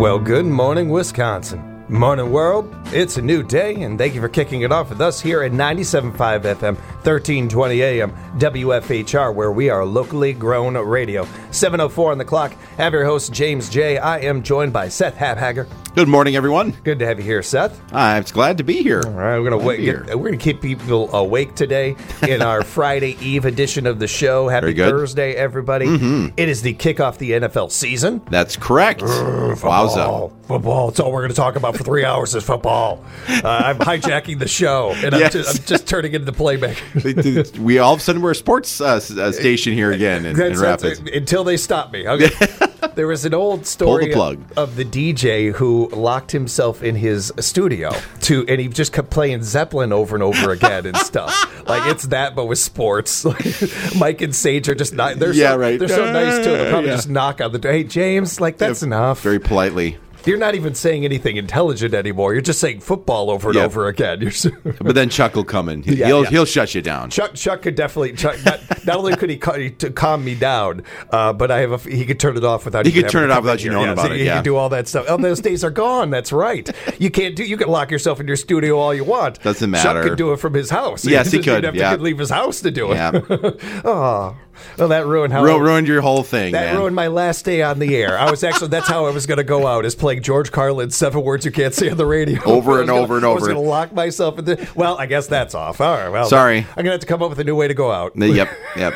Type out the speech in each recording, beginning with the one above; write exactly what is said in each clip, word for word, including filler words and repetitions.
Well, good morning, Wisconsin. Morning, world. It's a new day, and thank you for kicking it off with us here at ninety-seven point five F M, thirteen twenty A M, W F H R, where we are locally grown radio. seven oh four on the clock. Have your host, James J. I am joined by Seth Habhager. Good morning, everyone. Good to have you here, Seth. I'm glad to be here. All right, we're gonna wait, get, we're gonna keep people awake today in our Friday Eve edition of the show. Happy Thursday, everybody! Mm-hmm. It is the kick off the N F L season. That's correct. Urgh, football, Wowza. Football. It's all we're going to talk about for three hours is football. Uh, I'm hijacking the show, and Yes. I'm, just, I'm just turning it into playback. We all of a sudden we're a sports uh, station here again in, in Rapids. Until they stop me. Okay. There was an old story Pull the plug. of the D J who locked himself in his studio to, and he just kept playing Zeppelin over and over again and stuff. Like it's that, but with sports. Mike and Sage are just not. They're Yeah, so, right. They're so nice too. They'll probably Yeah. just knock on the door. Hey, James, like that's enough. Very politely. You're not even saying anything intelligent anymore. You're just saying football over and Yeah. over again. You're so But then Chuck will come in. He, Yeah, he'll yeah. he'll shut you down. Chuck Chuck could definitely Chuck, not, not only could he ca- to calm me down, uh, but I have a, he could turn it off without He even could turn having it to off come without in you here. knowing Yeah, about so it, He yeah. can do all that stuff. Oh, those days are gone. That's right. You can't do. You can lock yourself in your studio all you want. Doesn't Chuck matter. could do it from his house. Yes, he He'd could, have yeah. to leave his house to do it. Yeah. Oh, well, that ruined how Ru- ruined your whole thing, That man. ruined my last day on the air. I was actually, that's how I was going to go out, is playing George Carlin's Seven Words You Can't Say on the Radio. Over I was and gonna- over and I was over. going to lock myself in the, well, I guess that's off. All right, well. Sorry. I'm going to have to come up with a new way to go out. Yep, yep.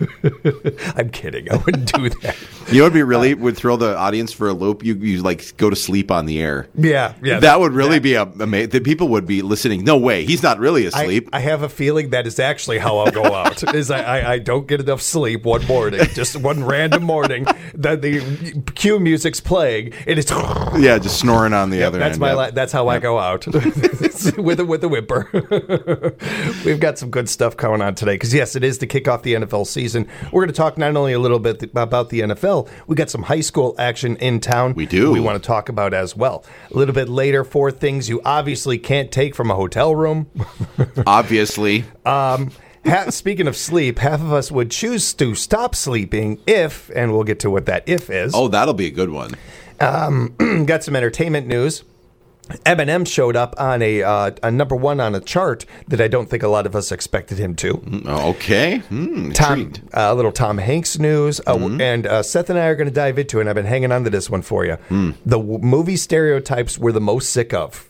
I'm kidding. I wouldn't do that. You know what would be really would throw the audience for a loop? You you like go to sleep on the air. Yeah, yeah. That would really be a amazing. The people would be listening. No way, he's not really I, asleep. I have a feeling that is actually how I'll go out. Is I, I, I don't get enough sleep one morning, just one random morning. That the cue music's playing, and it's yeah, just snoring on the other that's end. my Yep. li- that's how I go out with a, with a whimper. We've got some good stuff coming on today because yes, it is to kick off the N F L season. We're going to talk not only a little bit th- about the N F L, we got some high school action in town. We do. We want to talk about as well. A little bit later, four things you obviously can't take from a hotel room. Obviously. Um, ha- speaking of sleep, half of us would choose to stop sleeping if, and we'll get to what that if is. Oh, that'll be a good one. Um, got some entertainment news. Eminem showed up on a, uh, a number one on a chart that I don't think a lot of us expected him to. Okay. Hmm, Tom, intrigued. a uh, little Tom Hanks news, uh, Mm-hmm. and uh, Seth and I are going to dive into it. And I've been hanging on to this one for you. Mm. The w- movie stereotypes we're the most sick of.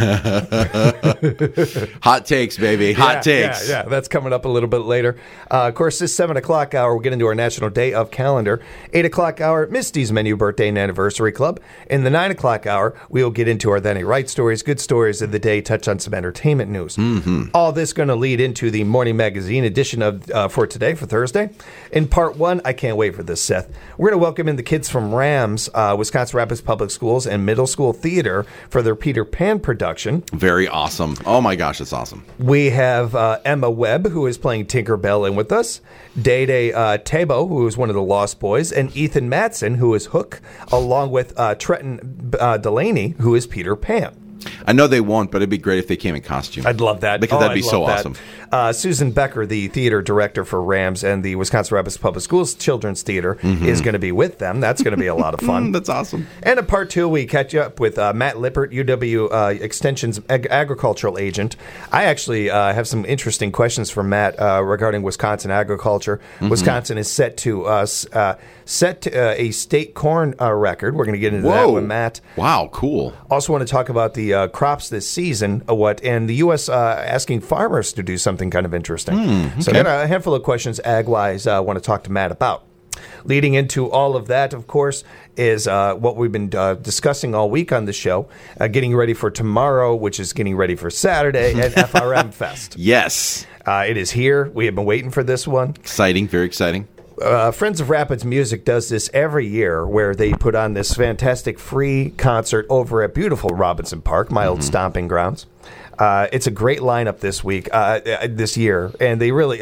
Hot takes, baby. Hot yeah, takes. Yeah, yeah, that's coming up a little bit later. Uh, of course, this seven o'clock hour, we'll get into our National Day of Calendar. eight o'clock hour, Misty's Menu Birthday and Anniversary Club. In the nine o'clock hour, we will get into our Then He Writes stories, good stories of the day, touch on some entertainment news. Mm-hmm. All this going to lead into the Morning Magazine edition of uh, for today, for Thursday. In part one, I can't wait for this, Seth. We're going to welcome in the kids from Rams, uh, Wisconsin Rapids Public Schools and Middle School Theater for their Peter Pan production. Very awesome. Oh my gosh, that's awesome. We have uh, Emma Webb, who is playing Tinkerbell, in with us. Day Day uh, Tabo, who is one of the Lost Boys, and Ethan Matson, who is Hook, along with uh, Trenton uh, Delaney, who is Peter Pan. I know they won't, but it'd be great if they came in costume. I'd love that. Because Oh, that'd be I'd so love that. awesome. Uh, Susan Becker, the theater director for Rams and the Wisconsin Rapids Public Schools Children's Theater, Mm-hmm. is going to be with them. That's going to be a lot of fun. That's awesome. And in part two, we catch up with uh, Matt Lippert, U W uh, Extension's ag- agricultural agent. I actually uh, have some interesting questions for Matt uh, regarding Wisconsin agriculture. Mm-hmm. Wisconsin is set to uh, s- uh, set to, uh, a state corn uh, record. We're going to get into that Whoa. with Matt. Wow, cool. Also, want to talk about the uh, crops this season. Uh, what and the U S uh, asking farmers to do something kind of interesting. Hmm, So, I got a handful of questions ag-wise. I uh, want to talk to Matt about. Leading into all of that, of course, is uh, what we've been uh, discussing all week on the show, uh, getting ready for tomorrow, which is getting ready for Saturday at F R M Fest. Yes. Uh, it is here. We have been waiting for this one. Exciting, very exciting. Uh, Friends of Rapids Music does this every year where they put on this fantastic free concert over at beautiful Robinson Park, my old stomping grounds. Uh, it's a great lineup this week, uh, uh, this year, and they really, I,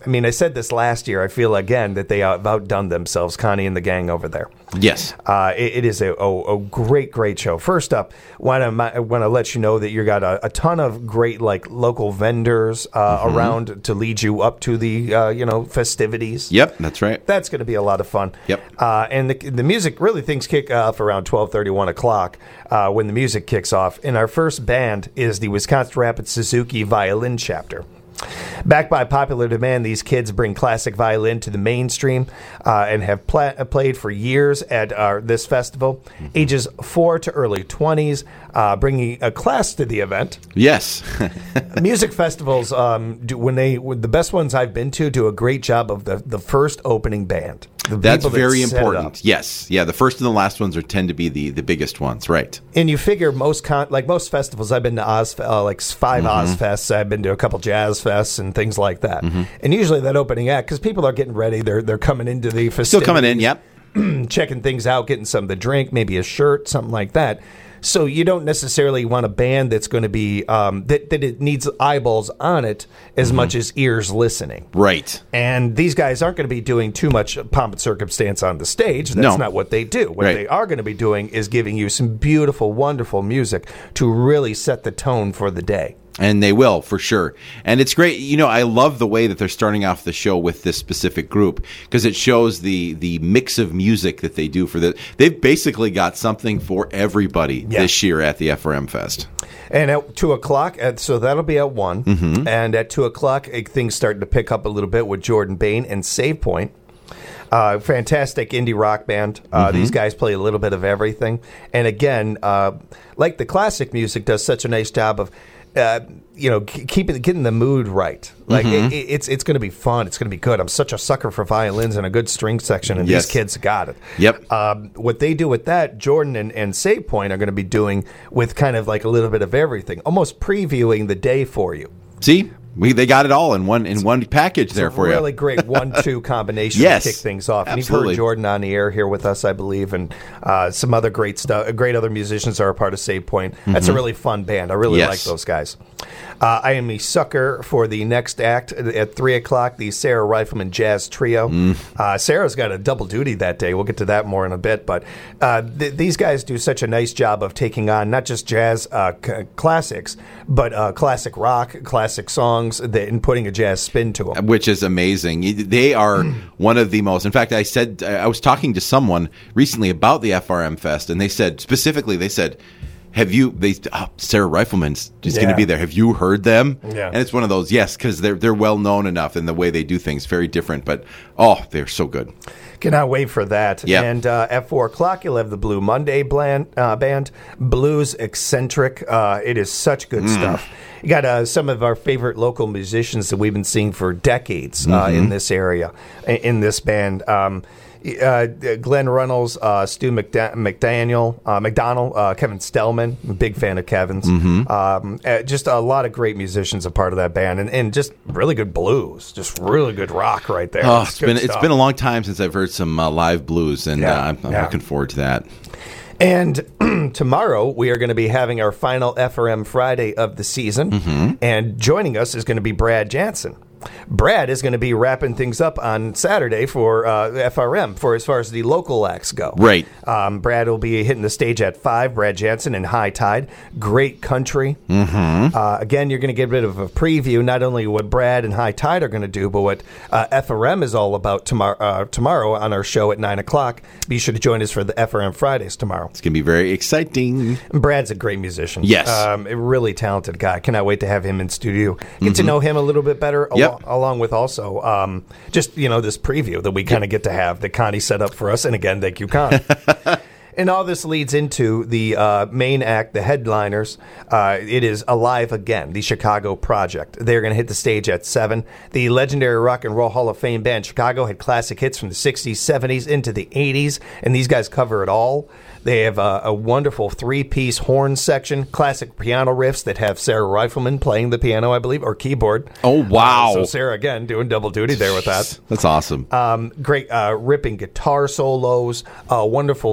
I mean, I said this last year. I feel again that they have outdone themselves, Connie and the gang over there. Yes. Uh, it, it is a, a, a great, great show. First up, want to want to let you know that you got a, a ton of great like local vendors uh, mm-hmm. around to lead you up to the uh, you know festivities. Yep, that's right. That's going to be a lot of fun. Yep. Uh, and the, the music really things kick off around twelve thirty, one o'clock uh, when the music kicks off. And our first band is the Wisconsin Rapids Suzuki Violin Chapter. Backed by popular demand, these kids bring classic violin to the mainstream uh, and have pla- played for years at uh, this festival. Mm-hmm. Ages four to early twenties, uh, bringing a class to the event. Yes. Music festivals, um, do, when they the best ones I've been to, do a great job of the, the first opening band. The That's people very that set it important. up. Yes. Yeah, the first and the last ones are tend to be the, the biggest ones, right. And you figure most con- like most festivals, I've been to Oz, uh, like five mm-hmm. Ozfests, I've been to a couple Jazz Fests and things like that. Mm-hmm. And usually that opening act, because people are getting ready, they're they're coming into the festivities. Still coming in, yep. Checking things out, getting some to drink, maybe a shirt, something like that. So you don't necessarily want a band that's going to be um, that that it needs eyeballs on it as mm-hmm. much as ears listening. Right. And these guys aren't going to be doing too much pomp and circumstance on the stage. That's no. not what they do. What right. they are going to be doing is giving you some beautiful, wonderful music to really set the tone for the day. And they will, for sure. And it's great. You know, I love the way that they're starting off the show with this specific group because it shows the the mix of music that they do for the. They've basically got something for everybody yeah. this year at the F R M Fest. And at two o'clock, at, so that'll be at one. Mm-hmm. And at two o'clock, eh, things starting to pick up a little bit with Jordan Bain and Save Point. Uh, fantastic indie rock band. Uh, mm-hmm. These guys play a little bit of everything. And again, uh, like the classic music does such a nice job of Uh, you know, keeping getting the mood right. Like mm-hmm. it, it's it's going to be fun. It's going to be good. I'm such a sucker for violins and a good string section, and yes. these kids got it. Yep. Um, what they do with that, Jordan and, and Save Point are going to be doing with kind of like a little bit of everything, almost previewing the day for you. See. We, they got it all in one in one package there for you. you. Really great one-two combination yes, to kick things off. And absolutely. You've heard Jordan on the air here with us, I believe, and uh, some other great stuff. Great other musicians are a part of Save Point. Mm-hmm. That's a really fun band. I really yes. like those guys. Uh, I am a sucker for the next act at three o'clock. The Sarah Rifleman Jazz Trio. Mm. Uh, Sarah's got a double duty that day. We'll get to that more in a bit, but uh, th- these guys do such a nice job of taking on not just jazz uh, c- classics, but uh, classic rock, classic songs, that, and putting a jazz spin to them, which is amazing. They are one of the most. In fact, I said I was talking to someone recently about the F R M Fest, and they said specifically, they said, "Have you?" They oh, Sarah Rifleman's is yeah. going to be there. Have you heard them? Yeah. And it's one of those, yes, because they're they're well known enough, and the way they do things very different. But oh, they're so good. Cannot wait for that. Yep. And uh, at four o'clock, you'll have the Blue Monday bland, uh, band, Blues Eccentric. Uh, it is such good mm. stuff. You got uh, some of our favorite local musicians that we've been seeing for decades uh, mm-hmm. in this area, in, in this band. Um, uh, Glenn Reynolds, uh, Stu McDa- McDaniel, uh, McDonald, uh, Kevin Stellman. I'm a big fan of Kevin's. Mm-hmm. Um, uh, just a lot of great musicians a part of that band, and, and just really good blues, just really good rock right there. Oh, it's it's been stuff. it's been a long time since I've heard some uh, live blues, and yeah, uh, I'm, I'm yeah. looking forward to that. And tomorrow we are going to be having our final F R M Friday of the season, mm-hmm. and joining us is going to be Brad Jansen. Brad is going to be wrapping things up on Saturday for uh, F R M for as far as the local acts go. Right. Um, Brad will be hitting the stage at five. Brad Jansen and High Tide. Great country. Mm-hmm. Uh, again, you're going to get a bit of a preview, not only what Brad and High Tide are going to do, but what uh, F R M is all about tomorrow, uh, tomorrow on our show at nine o'clock. Be sure to join us for the F R M Fridays tomorrow. It's going to be very exciting. Brad's a great musician. Yes. Um, a really talented guy. Cannot wait to have him in studio. Get mm-hmm. to know him a little bit better. Yep. Al- along with also um, just, you know, this preview that we kind of get to have that Connie set up for us. And again, thank you, Con. And all this leads into the uh, main act, the headliners. Uh, it is Alive Again, the Chicago Project. They're going to hit the stage at seven. The legendary Rock and Roll Hall of Fame band Chicago had classic hits from the sixties, seventies, into the eighties, and these guys cover it all. They have a, a wonderful three-piece horn section, classic piano riffs that have Sarah Rifleman playing the piano, I believe, or keyboard. Oh, wow. Uh, so Sarah, again, doing double duty there with that. That's awesome. Um, great uh, ripping guitar solos, uh, wonderful voice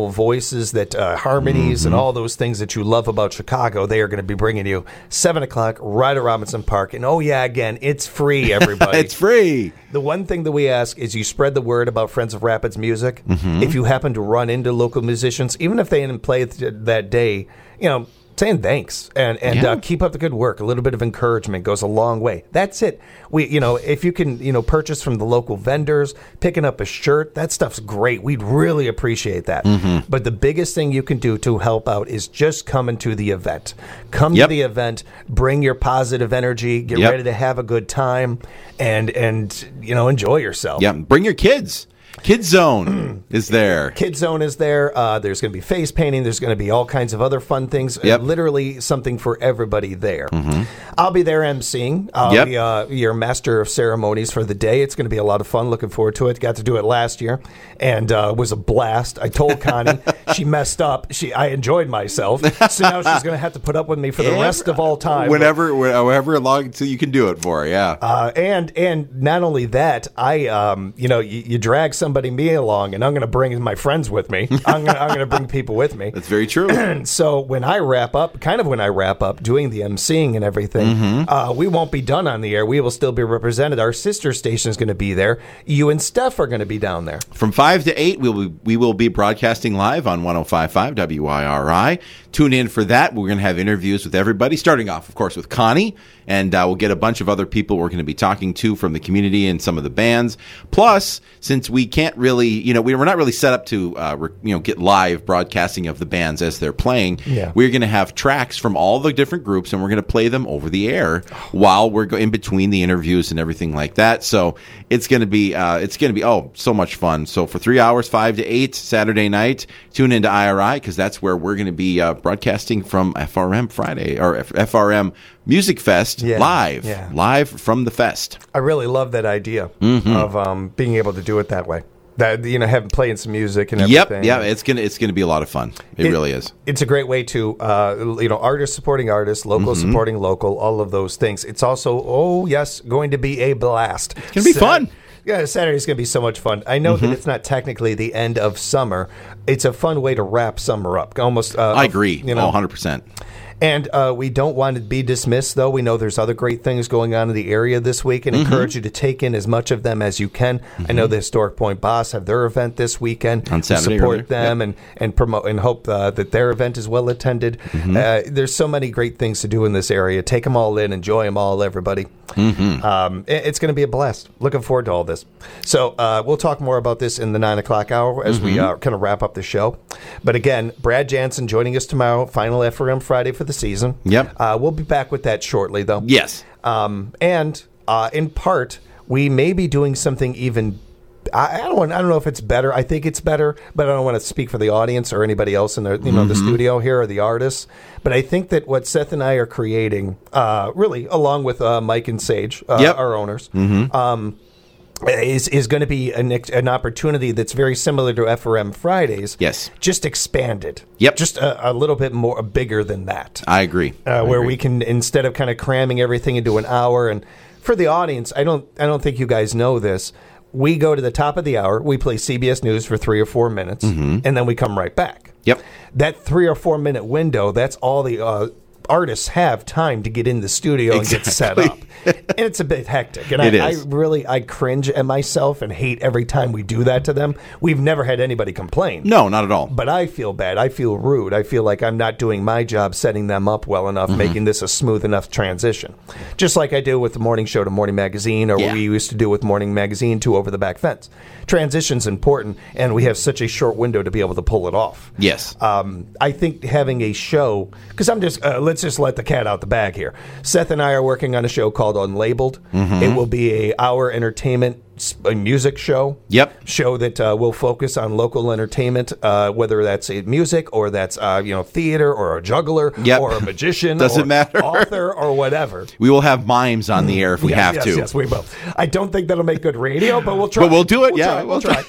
voices, that uh, harmonies, Mm-hmm. and all those things that you love about Chicago, they are going to be bringing you seven o'clock right at Robinson Park. And oh, yeah, again, it's free, everybody. It's free. The one thing that we ask is you spread the word about Friends of Rapids music. Mm-hmm. If you happen to run into local musicians, even if they didn't play th- that day, you know, saying thanks and and Yeah. uh, keep up the good work. A little bit of encouragement goes a long way. That's it. We, you know, if you can, you know, purchase from the local vendors, picking up a shirt, that stuff's great. We'd really appreciate that. Mm-hmm. But the biggest thing you can do to help out is just coming to the event. Come Yep. to the event, bring your positive energy, get Yep. ready to have a good time, and and you know, enjoy yourself. Yeah, bring your kids. Kids Zone is there. Kid Zone is there. Uh, there's going to be face painting. There's going to be all kinds of other fun things. Yep. Uh, literally something for everybody there. I'll be there emceeing. I'll Yep. be uh, your master of ceremonies for the day. It's going to be a lot of fun. Looking forward to it. Got to do it last year, and uh, it was a blast. I told Connie she messed up. She I enjoyed myself, so now she's going to have to put up with me for the rest of all time. Whenever, however long until you can do it for, yeah. Uh, and and not only that, I um, you know you, you drag somebody me along, and I'm going to bring my friends with me. I'm going I'm going to bring people with me. That's very true. And so when I wrap up, kind of when I wrap up doing the emceeing and everything, uh, we won't be done on the air. We will still be represented. Our sister station is going to be there. You and Steph are going to be down there. From five to eight, we'll be, we will be broadcasting live on one oh five point five W I R I. Tune in for that. We're going to have interviews with everybody, starting off, of course, with Connie, and uh, we'll get a bunch of other people we're going to be talking to from the community and some of the bands. Plus, since we can't really, you know, we, we're not really set up to, uh, re, you know, get live broadcasting of the bands as they're playing. Yeah. We're going to have tracks from all the different groups, and we're going to play them over the air while we're go- in between the interviews and everything like that. So it's going to be, uh, it's going to be, oh, so much fun. So for three hours, five to eight, Saturday night, tune into I R I, because that's where we're going to be uh, broadcasting from F R M Friday, or F- FRM Music Fest Yeah. live, Yeah. live from the fest. I really love that idea Mm-hmm. of um, being able to do it that way. That, you know, having playing some music and Yep, everything. yeah, it's gonna it's gonna be a lot of fun. It, It- really is. It's a great way to, uh, you know, artists supporting artists, local Mm-hmm. supporting local, all of those things. It's also, oh, yes, going to be a blast. It's gonna be fun. Yeah, Saturday's going to be so much fun. I know Mm-hmm. that it's not technically the end of summer. It's a fun way to wrap summer up. Almost. Uh, I agree. You know, Oh, one hundred percent. And uh, we don't want to be dismissed, though. We know there's other great things going on in the area this week, and Mm-hmm. encourage you to take in as much of them as you can. I know the Historic Point Boss have their event this weekend. On Saturday We support earlier. them Yep. and and promote and hope uh, that their event is well attended. Mm-hmm. Uh, there's so many great things to do in this area. Take them all in, enjoy them all, everybody. Mm-hmm. Um, it- it's going to be a blast. Looking forward to all this. So uh, we'll talk more about this in the nine o'clock hour as we uh, kind of wrap up the show. But again, Brad Jansen joining us tomorrow, final F R M Friday for the season. Yep. Uh, we'll be back with that shortly, though. Yes. Um, and uh, in part, we may be doing something even. I, I don't. Want, I don't know if it's better. I think it's better, but I don't want to speak for the audience or anybody else in the you know the studio here or the artists. But I think that what Seth and I are creating, uh, really, along with uh, Mike and Sage, uh, Yep. our owners, um, is is going to be an, ex- an opportunity that's very similar to F R M Fridays. Yes. Just expanded. Yep. Just a, a little bit more bigger than that. I agree. Uh, I where agree. we can, instead of kind of cramming everything into an hour, and for the audience, I don't I don't think you guys know this. We go to the top of the hour, we play C B S News for three or four minutes, and then we come right back. Yep. That three or four minute window, that's all the uh, artists have time to get in the studio and get set up. And it's a bit hectic. And It I, is. I really, I cringe at myself and hate every time we do that to them. We've never had anybody complain. No, not at all. But I feel bad. I feel rude. I feel like I'm not doing my job setting them up well enough, Mm-hmm. making this a smooth enough transition. Just like I do with the morning show to Morning Magazine, or Yeah. what we used to do with Morning Magazine to Over the Back Fence. Transition's important, and we have such a short window to be able to pull it off. Yes. Um, I think having a show, because I'm just, uh, let's just let the cat out the bag here. Seth and I are working on a show called Unlabeled. Mm-hmm. It will be a hour entertainment s- a music show. Yep. Show that uh, will focus on local entertainment, uh, whether that's a music or that's uh, you know theater or a juggler Yep. or a magician, Doesn't or matter. author or whatever. We will have mimes on the air if we Yes, have yes, to. Yes, we will. I don't think that'll make good radio, but we'll try. But we'll do it, yeah, try. We'll we'll try.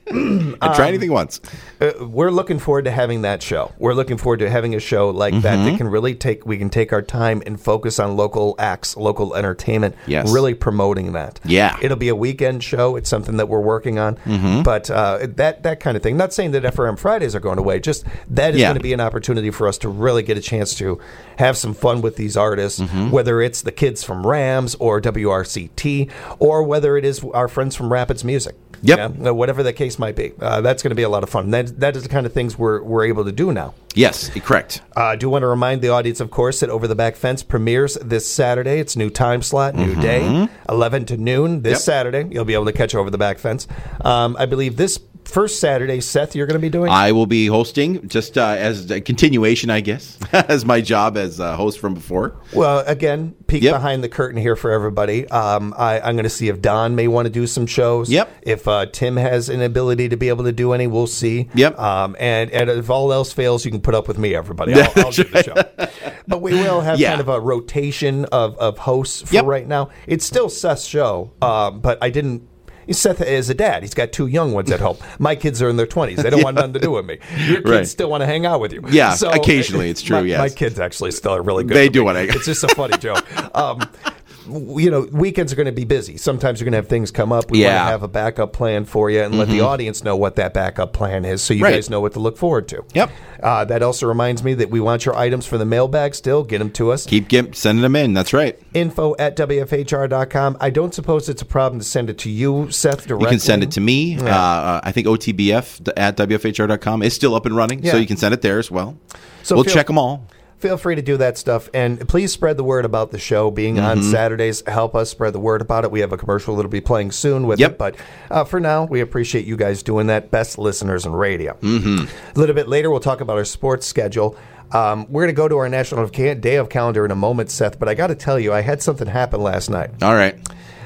And try anything once. Uh, we're looking forward to having that show. We're looking forward to having a show like mm-hmm. that that can really take, we can take our time and focus on local acts, local entertainment, yes. really promoting that. Yeah. It'll be a weekend show. It's something that we're working on. Mm-hmm. But uh, that, that kind of thing. Not saying that F R M Fridays are going away, just that is yeah. going to be an opportunity for us to really get a chance to have some fun with these artists, mm-hmm. whether it's the kids from Rams or W R C T, or whether it is our friends from Rapids Music. Yep. You know, whatever the case might be. Uh, that's going to be a lot of fun. That, that is the kind of things we're, we're able to do now. Yes, correct. Uh, I do want to remind the audience, of course, that Over the Back Fence premieres this Saturday. It's new time slot, new mm-hmm. day, eleven to noon this yep. Saturday. You'll be able to catch Over the Back Fence. Um, I believe this first Saturday, Seth, you're going to be doing? I will be hosting, just uh, as a continuation, I guess, as my job as a host from before. Well, again, peek yep. behind the curtain here for everybody. Um, I, I'm going to see if Don may want to do some shows. Yep. If uh, Tim has an ability to be able to do any, we'll see. Yep. Um, and, and if all else fails, you can put up with me, everybody. I'll, I'll do the show. But we will have yeah. kind of a rotation of, of hosts for yep. right now. It's still Seth's show, um, but I didn't. Seth is a dad. He's got two young ones at home. My kids are in their twenties. They don't yeah. want nothing to do with me. Your kids right. still want to hang out with you. Yeah, so, occasionally it's true, my, yes. My kids actually still are really good. They do want to. It's just a funny joke. Um, you know, weekends are going to be busy. Sometimes you're going to have things come up. We yeah. want to have a backup plan for you and mm-hmm. let the audience know what that backup plan is so you right. guys know what to look forward to. Yep. Uh, that also reminds me that we want your items for the mailbag still. Get them to us. Keep get, sending them in. That's right. Info at W F H R dot com. I don't suppose it's a problem to send it to you, Seth, directly. You can send it to me. Yeah. Uh, I think O T B F at W F H R dot com is still up and running, yeah. so you can send it there as well. So we'll feel, check them all. Feel free to do that stuff. And please spread the word about the show being mm-hmm. on Saturdays. Help us spread the word about it. We have a commercial that'll be playing soon with yep. it. But uh, for now, we appreciate you guys doing that. Best listeners in radio. Mm-hmm. A little bit later, we'll talk about our sports schedule. Um, we're going to go to our National Day of Calendar in a moment, Seth. But I got to tell you, I had something happen last night. All right.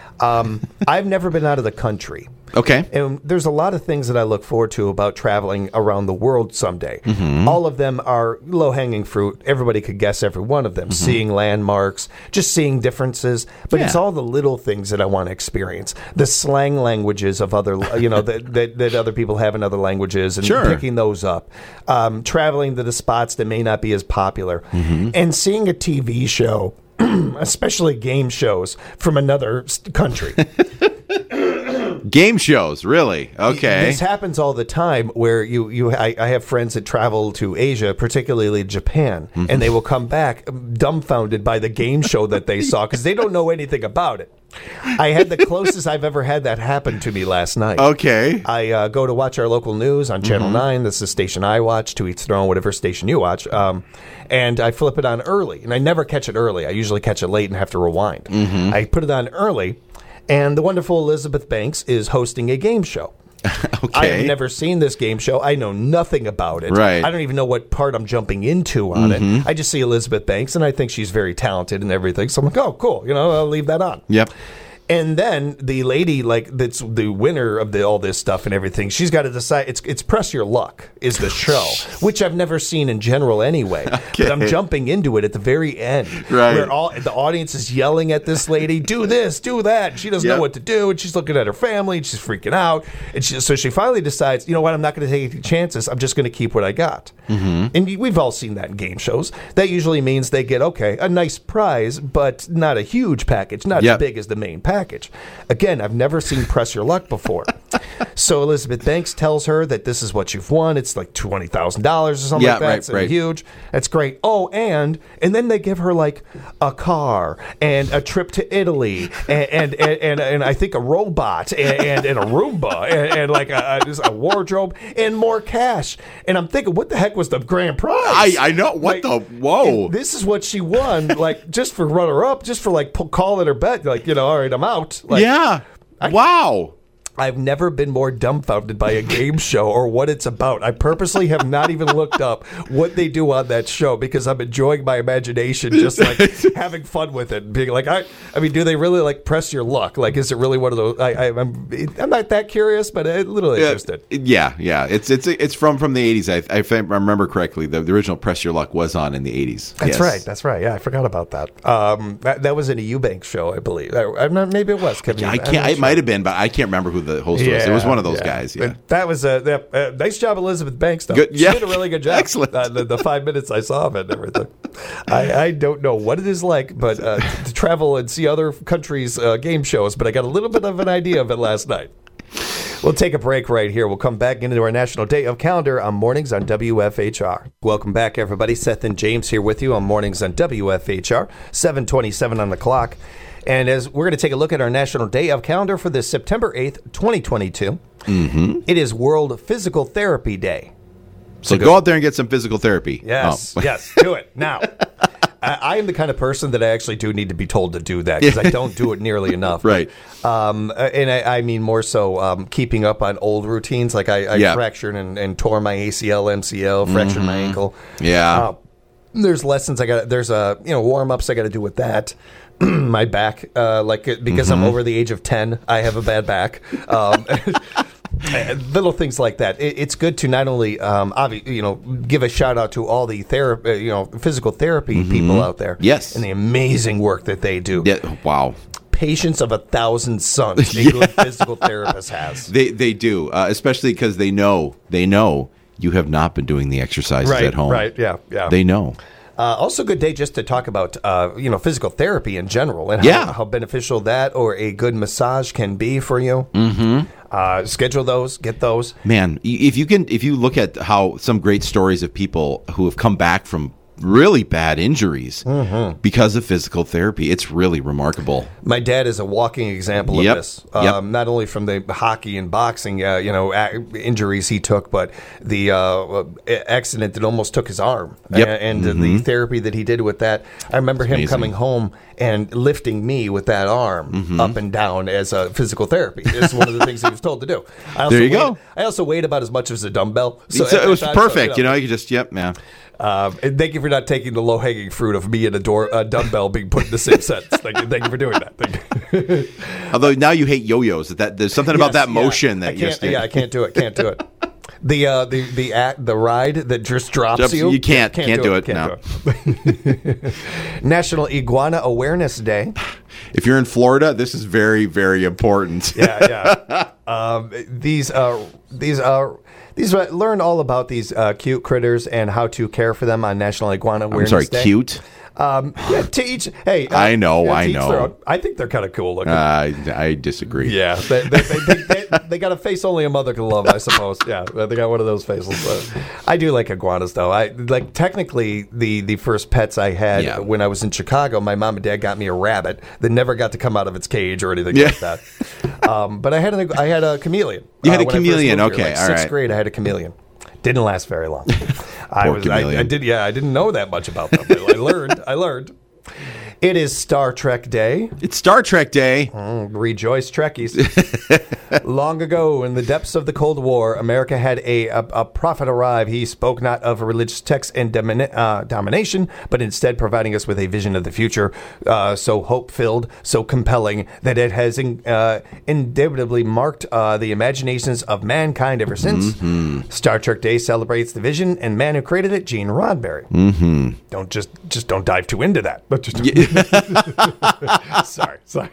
Um, I've never been out of the country. Okay. And there's a lot of things that I look forward to about traveling around the world someday. Mm-hmm. All of them are low-hanging fruit. Everybody could guess every one of them. Mm-hmm. Seeing landmarks, just seeing differences. But yeah. it's all the little things that I want to experience. The slang languages of other, you know, that, that, that other people have in other languages and sure. picking those up. Um, traveling to the spots that may not be as popular. Mm-hmm. And seeing a T V show, especially game shows, from another country. Game shows, really? Okay. This happens all the time where you, you I, I have friends that travel to Asia, particularly Japan, mm-hmm. and they will come back dumbfounded by the game show that they saw because they don't know anything about it. I had the closest I've ever had that happen to me last night. Okay. I uh, go to watch our local news on Channel mm-hmm. nine. This is the station I watch, To Each Their Own, whatever station you watch. Um, and I flip it on early. And I never catch it early. I usually catch it late and have to rewind. Mm-hmm. I put it on early. And the wonderful Elizabeth Banks is hosting a game show. Okay. I've never seen this game show. I know nothing about it. Right. I don't even know what part I'm jumping into on mm-hmm. it. I just see Elizabeth Banks, and I think she's very talented and everything. So I'm like, oh, cool. You know, I'll leave that on. Yep. And then the lady, like, that's the winner of the, all this stuff and everything, she's got to decide. It's it's Press Your Luck is the show, which I've never seen in general anyway. Okay. But I'm jumping into it at the very end, right. where all the audience is yelling at this lady, "Do this, do that." She doesn't yep. know what to do, and she's looking at her family, and she's freaking out. And she, so she finally decides, you know what? I'm not going to take any chances. I'm just going to keep what I got. Mm-hmm. And we've all seen that in game shows. That usually means they get okay a nice prize, but not a huge package, not yep. as big as the main package. Package. Again, I've never seen Press Your Luck before. So Elizabeth Banks tells her that this is what you've won. It's like twenty thousand dollars or something yeah, like that. Right, it's right. huge. That's great. Oh, and and then they give her like a car and a trip to Italy and and, and, and, and I think a robot and, and, and a Roomba and, and like a, a, a wardrobe and more cash. And I'm thinking, what the heck was the grand prize? I, I know. What like, the? Whoa. This is what she won, like just for runner-up, just for like calling her bet. Like, you know, all right, I'm out. Like, yeah. I, wow. I've never been more dumbfounded by a game show or what it's about. I purposely have not even looked up what they do on that show because I'm enjoying my imagination, just like having fun with it, and being like, I, I mean, do they really like Press Your Luck? Like, is it really one of those? I, I, I'm, I'm not that curious, but a little interested. Yeah, yeah. It's it's it's from from the eighties. I, I, if I remember correctly, the, the original Press Your Luck was on in the eighties. That's yes. right. That's right. Yeah, I forgot about that. Um, that, that was in a Eubanks show, I believe. I, I'm not, maybe it was. Kevin I can't. It might have been, but I can't remember who the the host was. It was one of those yeah. guys. Yeah, that was a that, uh, nice job, Elizabeth Banks. Though. Good, She yeah. did a really good job. Excellent. Uh, the, the five minutes I saw of it and everything. I, I don't know what it is like, but uh, to travel and see other countries' uh, game shows. But I got a little bit of an idea of it last night. We'll take a break right here. We'll come back into our National Day of Calendar on Mornings on W F H R. Welcome back, everybody. Seth and James here with you on Mornings on W F H R, seven twenty-seven on the clock. And as we're going to take a look at our National Day of Calendar for this September eighth, twenty twenty-two, mm-hmm. It is World Physical Therapy Day. So go out there and get some physical therapy. Yes, Oh. yes, do it. Now, I, I am the kind of person that I actually do need to be told to do that because I don't do it nearly enough. Right. Um, and I, I mean more so um, keeping up on old routines. Like I, I Yeah. fractured and, and tore my A C L, M C L, fractured Mm-hmm. my ankle. Yeah. Uh, there's lessons I got. There's a you know warm ups I got to do with that. My back, uh, like because Mm-hmm. I'm over the age of ten, I have a bad back. Um, little things like that. It, it's good to not only, um, obvi- you know, give a shout out to all the therapy, uh, you know, physical therapy people out there. Yes. and the amazing work that they do. Yeah. Wow. Patience of a thousand sons. A good physical therapist has. They they do, uh, especially because they know they know you have not been doing the exercises Right. at home. Right. Yeah. Yeah. They know. Uh, also, a good day just to talk about, uh, you know, physical therapy in general and Yeah. how, how beneficial that or a good massage can be for you. Mm-hmm. Uh, schedule those, get those. Man, y- if you can, if you look at how some great stories of people who have come back from really bad injuries Mm-hmm. because of physical therapy, it's really remarkable. My dad is a walking example Yep. of this. Um, Yep. Not only from the hockey and boxing, uh, you know, a- injuries he took, but the uh, accident that almost took his arm, Yep. A- and the therapy that he did with that. I remember him amazing. coming home and lifting me with that arm Mm-hmm. up and down as a physical therapy. It's one of the things he was told to do. I also There you weighed, go. I also weighed about as much as a dumbbell. So So at it that was time, so, perfect. You know, you could just, yep, man. Um, and thank you for not taking the low-hanging fruit of me and a door, a dumbbell being put in the same sentence. Thank you, thank you for doing that. Thank you. Although now you hate yo-yos. That, that there's something about Yes, that yeah. motion I that you're can't, yeah, I can't do it. Can't do it. The uh, the the act, the ride that just drops Drops- you. you can't- can't do it, Can't do it. National Iguana Awareness Day. If you're in Florida, this is very, very important. Yeah, yeah. um, these uh, these uh, these uh, learn all about these uh, cute critters and how to care for them on National Iguana I'm Awareness sorry, Day. cute. Um, yeah, to each. Hey, uh, I know, yeah, to I each know. their own. I think they're kind of cool looking. Uh, I, I disagree. Yeah, they, they, they, they, they, they got a face only a mother can love, I suppose. Yeah, they got one of those faces. But I do like iguanas, though. I like technically the, the first pets I had Yeah. when I was in Chicago. My mom and dad got me a rabbit that never got to come out of its cage or anything Yeah. like that. Um, but I had an, I had a chameleon. You had a when I first chameleon, moved here, okay, like all sixth right. grade, I had a chameleon. Didn't last very long. I Poor was, I, chameleon. I did, yeah, I didn't know that much about them. I learned. I learned. It is Star Trek Day. It's Star Trek Day. Rejoice, Trekkies. Long ago, in the depths of the Cold War, America had a, a, a prophet arrive. He spoke not of religious texts and domina- uh, domination, but instead providing us with a vision of the future, uh, so hope-filled, so compelling, that it has in, uh, indubitably marked uh, the imaginations of mankind ever since. Mm-hmm. Star Trek Day celebrates the vision and man who created it, Gene Roddenberry. Mm-hmm. Don't just just don't dive too into that. But just sorry, sorry.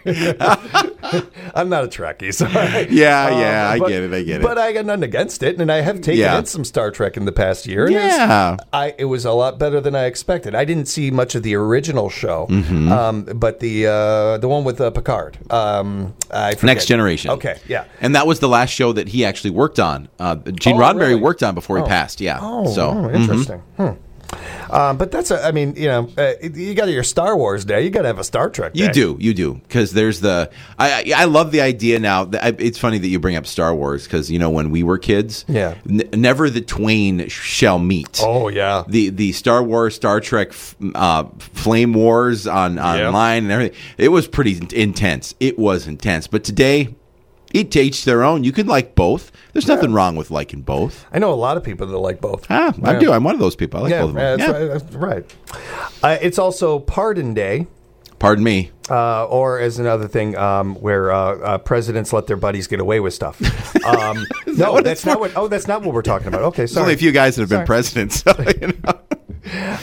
I'm not a Trekkie. Sorry. Yeah, yeah, I but- get it, I get it. But I got nothing against it, and I have taken Yeah. in some Star Trek in the past year. And it's- Yeah. I it was a lot better than I expected. I didn't see much of the original show, Mm-hmm. um, but the uh, the one with uh, Picard. Um, I forget. Next Generation. Okay, yeah. And that was the last show that he actually worked on. Uh, Gene Oh, Roddenberry really? worked on before Oh. he passed. Yeah. Oh, so oh, mhm. interesting. Hmm. Um, but that's a, I mean, you know, uh, you got your Star Wars day. You got to have a Star Trek day. You do, you do, because there's the. I I I love the idea now. That I, it's funny that you bring up Star Wars because you know when we were kids, Yeah. n- never the twain shall meet. Oh, yeah. The the Star Wars, Star Trek, f- uh, Flame Wars on online and everything. It was pretty intense. It was intense, but today. Each to each their own. You can like both. There's nothing wrong with liking both. I know a lot of people that like both. Ah, I Yeah. do. I'm one of those people. I like Yeah, both of them. that's Yeah. right. That's right. Uh, it's also Pardon Day. Pardon me. Uh, or as another thing um, where uh, uh, presidents let their buddies get away with stuff. Um, no, what that's it's not for? what. Oh, that's not what we're talking about. Okay, There's only sorry. a few guys that have been Sorry. presidents. So, you know.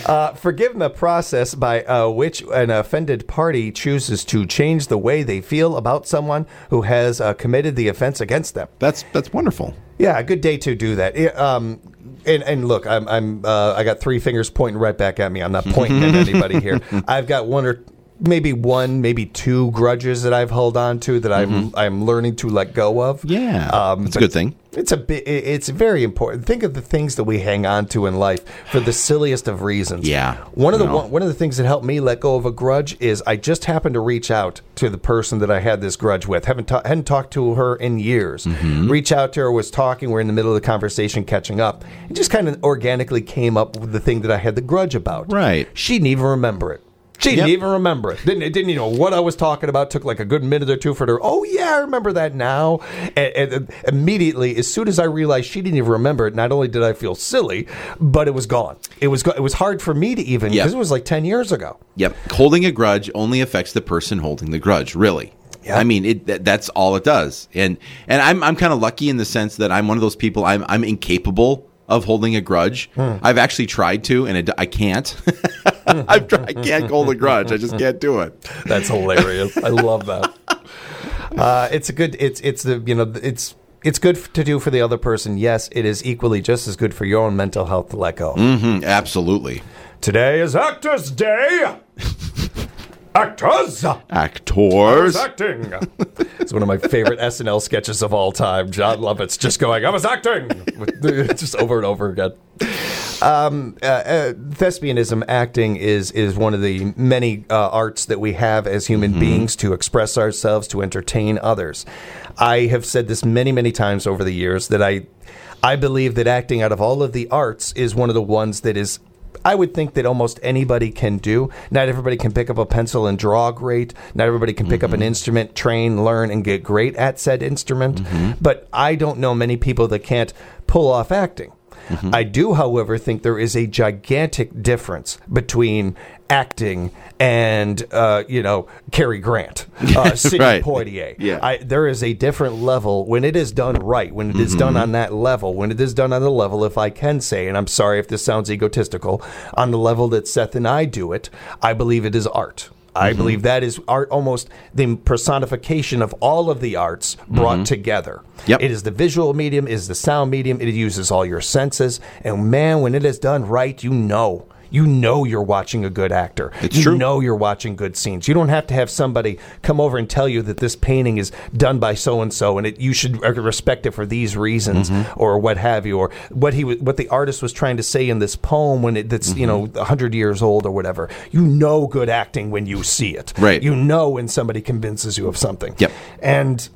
Uh, forgive the process by uh, which an offended party chooses to change the way they feel about someone who has uh, committed the offense against them. That's that's wonderful. Yeah, a good day to do that. It, um, and, and look, I'm, I'm uh, I got three fingers pointing right back at me. I'm not pointing at anybody here. I've got one or maybe one, maybe two grudges that I've held on to that I'm I'm learning to let go of. Yeah, um, it's a good thing. It's a bit. It's very important. Think of the things that we hang on to in life for the silliest of reasons. Yeah, one of the no. one, one of the things that helped me let go of a grudge is I just happened to reach out to the person that I had this grudge with. haven't ta- hadn't talked to her in years. Mm-hmm. Reach out to her, was talking. We're in the middle of the conversation, catching up. It just kind of organically came up with the thing that I had the grudge about. Right. She didn't even remember it. She didn't Yep. even remember it. Didn't, didn't even know what I was talking about. Took like a good minute or two for her. Oh, yeah, I remember that now. And, and immediately, as soon as I realized she didn't even remember it, not only did I feel silly, but it was gone. It was go- it was hard for me to even, because Yep. it was like ten years ago. Yep. Holding a grudge only affects the person holding the grudge, really. Yeah. I mean, it, that, that's all it does. And and I'm I'm kind of lucky in the sense that I'm one of those people, I'm I'm incapable of holding a grudge. Hmm. I've actually tried to, and it, I can't. I've tried, I can't hold a grudge. I just can't do it. That's hilarious. I love that. Uh, it's a good. It's it's the you know it's it's good to do for the other person. Yes, it is equally just as good for your own mental health to let go. Mm-hmm, absolutely. Today is Actors Day. Actors! Actors! Acting! It's one of my favorite S N L sketches of all time. John Lovett's just going, I was acting! Just over and over again. Um, uh, uh, thespianism, acting, is is one of the many uh, arts that we have as human mm-hmm. beings to express ourselves, to entertain others. I have said this many, many times over the years that I, I believe that acting, out of all of the arts, is one of the ones that is, I would think, that almost anybody can do. Not everybody can pick up a pencil and draw great. Not everybody can pick mm-hmm. up an instrument, train, learn, and get great at said instrument. Mm-hmm. But I don't know many people that can't pull off acting. Mm-hmm. I do, however, think there is a gigantic difference between acting and, uh, you know, Cary Grant, uh, Sidney right. Poitier. Yeah. I, there is a different level when it is done right, when it is mm-hmm. done on that level, when it is done on the level, if I can say, and I'm sorry if this sounds egotistical, on the level that Seth and I do it, I believe it is art. I mm-hmm. believe that is art, almost the personification of all of the arts brought mm-hmm. together. Yep. It is the visual medium, it is the sound medium, it uses all your senses. And man, when it is done right, you know. You know you're watching a good actor. It's you true. know you're watching good scenes. You don't have to have somebody come over and tell you that this painting is done by so-and-so and it, you should respect it for these reasons mm-hmm. or what have you, or what he what the artist was trying to say in this poem when it, that's mm-hmm. you know one hundred years old or whatever. You know good acting when you see it. Right. You know when somebody convinces you of something. Yep. And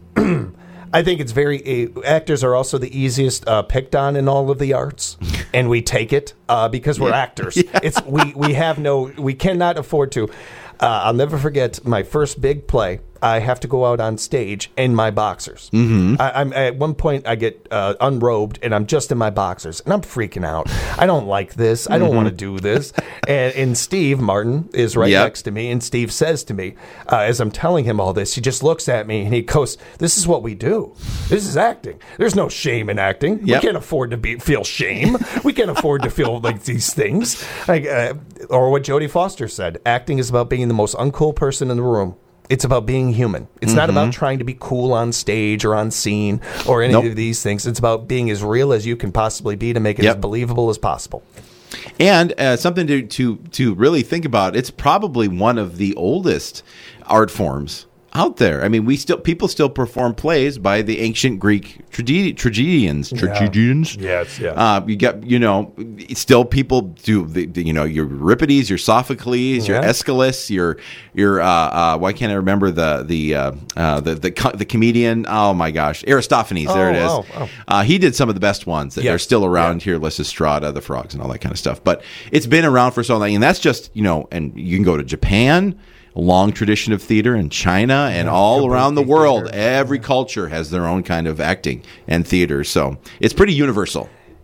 I think it's very uh, actors are also the easiest uh, picked on in all of the arts, and we take it uh, because we're actors. Yeah. It's we we have no we cannot afford to. Uh, I'll never forget my first big play. I have to go out on stage in my boxers. Mm-hmm. I, I'm at one point I get uh, unrobed and I'm just in my boxers and I'm freaking out. I don't like this. I don't mm-hmm. want to do this. And, and Steve Martin is right yep. next to me, and Steve says to me uh, as I'm telling him all this, he just looks at me and he goes, "This is what we do. This is acting. There's no shame in acting. Yep. We can't afford to be feel shame. We can't afford to feel like these things." Like, uh, or what Jodie Foster said: acting is about being the most uncool person in the room. It's about being human. It's mm-hmm. not about trying to be cool on stage or on scene or any nope. of these things. It's about being as real as you can possibly be to make it yep. as believable as possible. And uh, something to, to to really think about, it's probably one of the oldest art forms out there. I mean, we still people still perform plays by the ancient Greek tragedi- tragedians. Yeah. Tragedians. Yes, yeah. Uh, you got, you know, still people do, the, the, you know, your Euripides, your Sophocles, your yeah. Aeschylus, your your. Uh, uh, why can't I remember the the uh, uh, the the, co- the comedian? Oh my gosh, Aristophanes. Oh, there it is. Oh, oh. Uh, he did some of the best ones that yes. are still around yeah. here. Lysistrata, the Frogs, and all that kind of stuff. But it's been around for so long, and that's just, you know, and you can go to Japan. A long tradition of theater in China and yeah, all around the world. Theater. Every culture has their own kind of acting and theater, so it's pretty universal.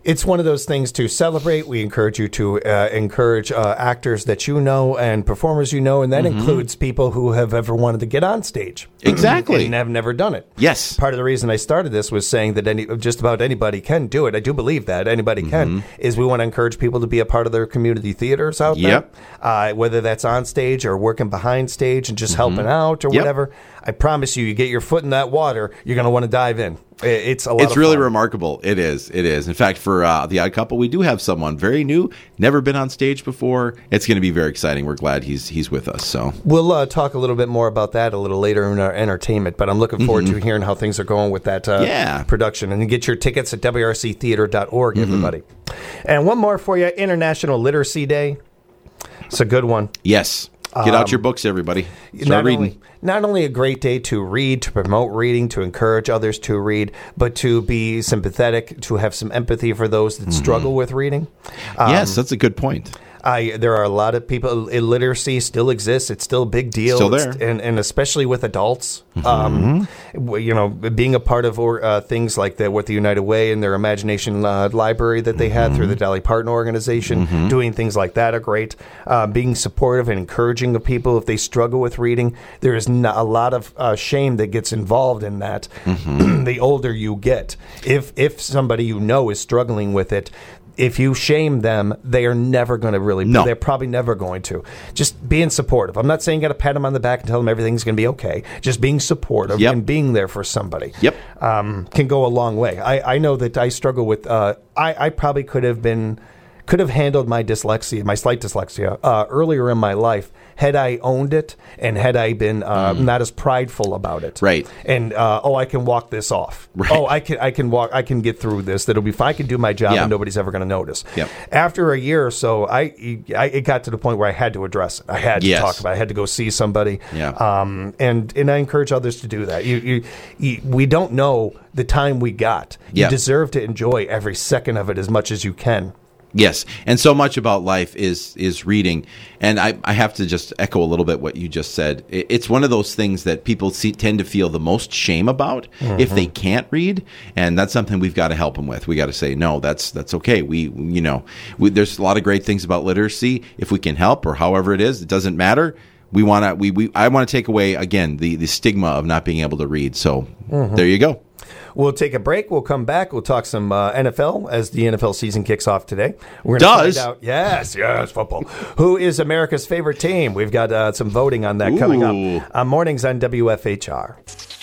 It's one of those things to celebrate. We encourage you to uh, encourage uh, actors that you know and performers you know, and that mm-hmm. includes people who have ever wanted to get on stage. Exactly. And have never done it. Yes. Part of the reason I started this was saying that any, just about anybody can do it. I do believe that anybody mm-hmm. can. Is we want to encourage people to be a part of their community theaters out yep. there. Uh, whether that's on stage or working behind stage and just mm-hmm. helping out or yep. whatever. I promise you, you get your foot in that water, you're going to want to dive in. It's a lot It's of really fun. remarkable. It is. It is. In fact, for uh, The Odd Couple, we do have someone very new, never been on stage before. It's going to be very exciting. We're glad he's he's with us. So we'll uh, talk a little bit more about that a little later in our entertainment. But I'm looking forward mm-hmm. to hearing how things are going with that uh, yeah. production. And get your tickets at W R C theater dot org, mm-hmm. everybody. And one more for you: International Literacy Day. It's a good one. Yes. Get out your books, everybody. Start not reading. Only, not only a great day to read, to promote reading, to encourage others to read, but to be sympathetic, to have some empathy for those that mm-hmm. struggle with reading. Um, yes, that's a good point. I, there are a lot of people, illiteracy still exists. It's still a big deal. Still there. It's, and, and especially with adults. Mm-hmm. Um, you know, being a part of or, uh, things like that with the United Way and their Imagination uh, Library that they mm-hmm. had through the Dolly Parton Organization, mm-hmm. doing things like that are great. Uh, being supportive and encouraging of people if they struggle with reading. There is not a lot of uh, shame that gets involved in that mm-hmm. the older you get. If If somebody you know is struggling with it, if you shame them, they are never going to really, no. they're probably never going to. Just being supportive. I'm not saying you got to pat them on the back and tell them everything's going to be okay. Just being supportive yep. and being there for somebody yep. um, can go a long way. I, I know that I struggle with, uh, I, I probably could have been, could have handled my dyslexia, my slight dyslexia, uh, earlier in my life had I owned it and had I been uh, mm. not as prideful about it. Right. And, uh, oh, I can walk this off. Right. Oh, I can I can walk, I can get through this. That'll be fine. I can do my job yeah. and nobody's ever going to notice. Yep. After a year or so, I, I it got to the point where I had to address it. I had to yes. talk about it. I had to go see somebody. Yeah. Um, and, and I encourage others to do that. You, you, you, we don't know the time we got. You yep. deserve to enjoy every second of it as much as you can. Yes, and so much about life is is reading, and I, I have to just echo a little bit what you just said. It, it's one of those things that people see, tend to feel the most shame about mm-hmm. if they can't read, and that's something we've got to help them with. We got to say, no, that's that's okay. We you know we, there's a lot of great things about literacy. If we can help, or however it is, it doesn't matter. We want to we, we I want to take away again the the stigma of not being able to read. So mm-hmm. there you go. We'll take a break. We'll come back. We'll talk some uh, N F L as the N F L season kicks off today. We're going to find out, yes, yes, football. Who is America's favorite team? We've got uh, some voting on that Ooh. coming up on Mornings on W F H R.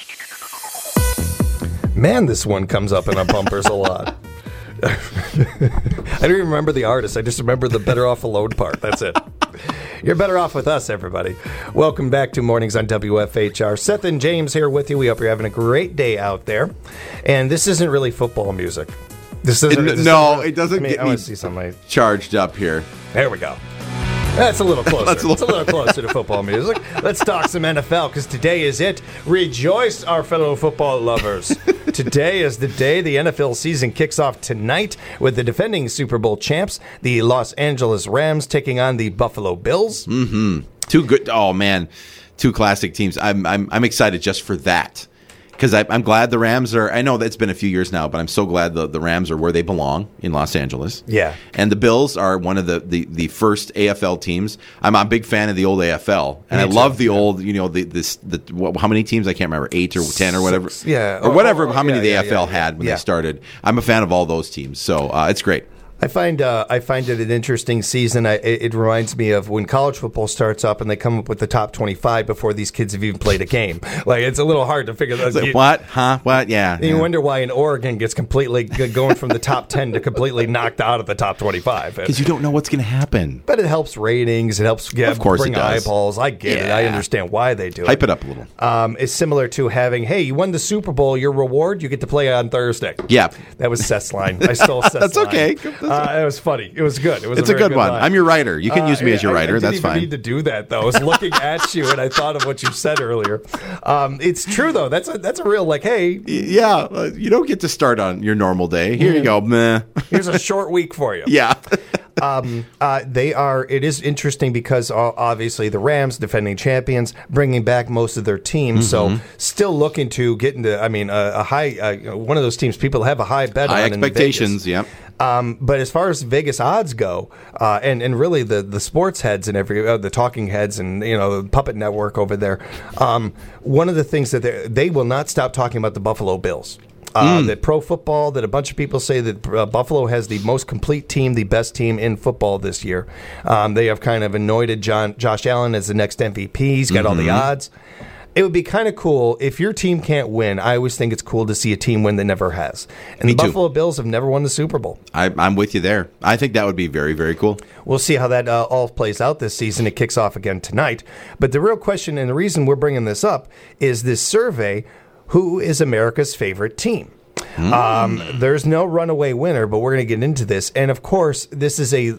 Man, this one comes up in our bumpers a lot. I don't even remember the artist. I just remember the Better Off Alone part. That's it. You're better off with us, everybody. Welcome back to Mornings on W F H R. Seth and James here with you. We hope you're having a great day out there. And this isn't really football music. This isn't. It, this no, isn't, it doesn't I mean, get I me want to see somebody charged up here. There we go. That's a little closer. That's a little, it's a little closer to football music. Let's talk some N F L, because today is it. Rejoice, our fellow football lovers. Today is the day. The N F L season kicks off tonight with the defending Super Bowl champs, the Los Angeles Rams, taking on the Buffalo Bills. Mm-hmm. Two good. Oh man, two classic teams. I'm I'm I'm excited just for that. Because I'm glad the Rams are, I know that it's been a few years now, but I'm so glad the, the Rams are where they belong in Los Angeles. Yeah. And the Bills are one of the, the, the first A F L teams. I'm a big fan of the old A F L. And Me I too. love the yeah. old, you know, the this the what, how many teams? I can't remember, eight or ten or whatever. Six, yeah. Or whatever, oh, how many yeah, the yeah, A F L yeah, had when yeah. they started. I'm a fan of all those teams. So uh, it's great. I find uh, I find it an interesting season. I, it, it reminds me of when college football starts up and they come up with the top twenty-five before these kids have even played a game. Like, it's a little hard to figure that out. Like, what? Huh? What? Yeah. You yeah. wonder why in Oregon gets completely going from the top ten to completely knocked out of the top twenty-five. Because you don't know what's going to happen. But it helps ratings. It helps yeah, of course bring it does. eyeballs. I get yeah. it. I understand why they do Hype it. it up a little. Um, it's similar to having, hey, you won the Super Bowl. Your reward, you get to play on Thursday. Yeah. That was Seth's line. I stole Seth's That's line. okay. That's uh, it was funny. It was good. It was it's a, a good, good one. line. I'm your writer. You can use me uh, as your writer. I, I That's didn't fine. even need to do that, though. I was looking at you, and I thought of what you said earlier. Um, it's true, though. That's a, that's a real, like, hey. Yeah, uh, you don't get to start on your normal day. Here mm-hmm. you go. Meh. Here's a short week for you. Yeah. um, uh, they are. It is interesting because uh, obviously the Rams, defending champions, bringing back most of their team, mm-hmm. so still looking to get into. I mean, a, a high uh, one of those teams people have a high bet high on. Expectations. Yep. Um, but as far as Vegas odds go, uh, and and really the, the sports heads and every uh, the talking heads and you know the Puppet Network over there, um, one of the things that they will not stop talking about the Buffalo Bills. Uh, mm. That Pro Football, that a bunch of people say that uh, Buffalo has the most complete team, the best team in football this year. Um, they have kind of anointed John Josh Allen as the next M V P. He's got mm-hmm. all the odds. It would be kind of cool if your team can't win. I always think it's cool to see a team win that never has. And Me the too. Buffalo Bills have never won the Super Bowl. I, I'm with you there. I think that would be very, very cool. We'll see how that uh, all plays out this season. It kicks off again tonight. But the real question and the reason we're bringing this up is this survey, who is America's favorite team? Mm. Um, there's no runaway winner, but we're going to get into this. And, of course, this is a